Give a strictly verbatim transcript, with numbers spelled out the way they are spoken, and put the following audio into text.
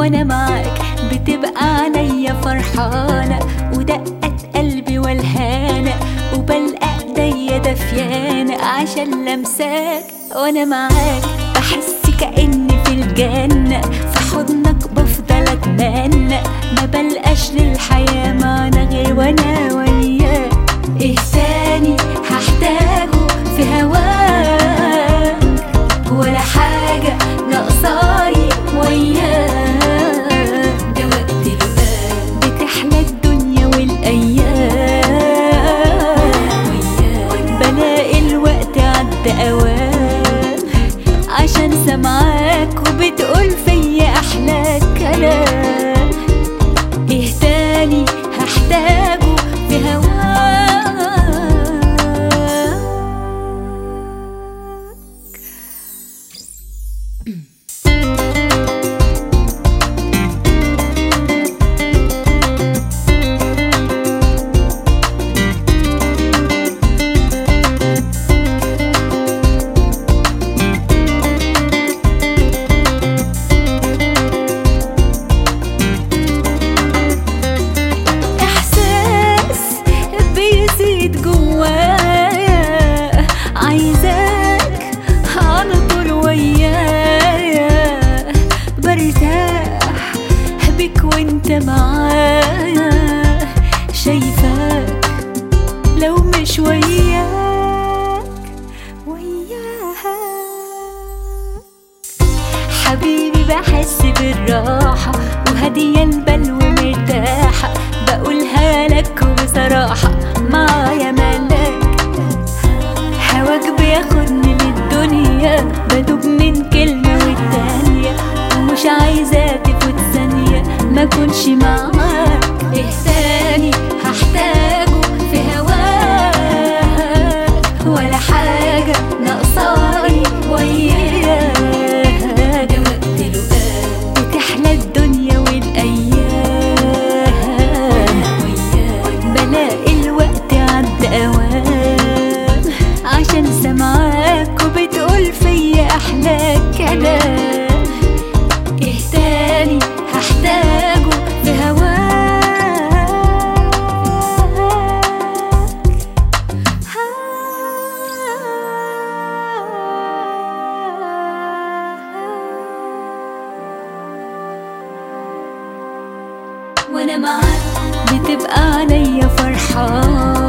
وانا معاك بتبقى عينيا فرحانة، ودقة قلبي والهانة، وبلقى ايديا دفيانة عشان لمساك. وانا معاك بحس كأني في الجنة، في حضنك بفضل اتمنى، ما بلقاش للحياة معنى غير وانا وياك. ايه تاني هحتاجه في هواك، ولا حاجة ناقصاني وياك. ده وقت الوقت بتحلى الدنيا والايام وياك، بلاقي الوقت عدى اوام عشان سمعاك وبتقول فيا احلى كلام. ايه تاني هحتاجه في هواك. جوايا عايزاك على طول ويايا، برتاح بك وانت معايا، شايفاك لو مش وياك وياك. حبيبي بحس بالراحة وهدية البال ومرتاحة، بقولها لك بصراحة معايا ملاك. هواك بياخدني للدنيا، بدوب من كلمة والتانية، ومش عايزة تفوت ثانية ما كنش معاك. ايه تاني هحتاجه في هواك، ولا حاجة ناقصاني وياك. ده وقت الوقت بتحلى الدنيا والايام وياك، بلاقي الوقت عدى اوام عشان سمعاك وبتقول فيا احلى كلام. ايه تاني هحتاجه في هواك. وانا معاك بتبقى عينيا فرحانة،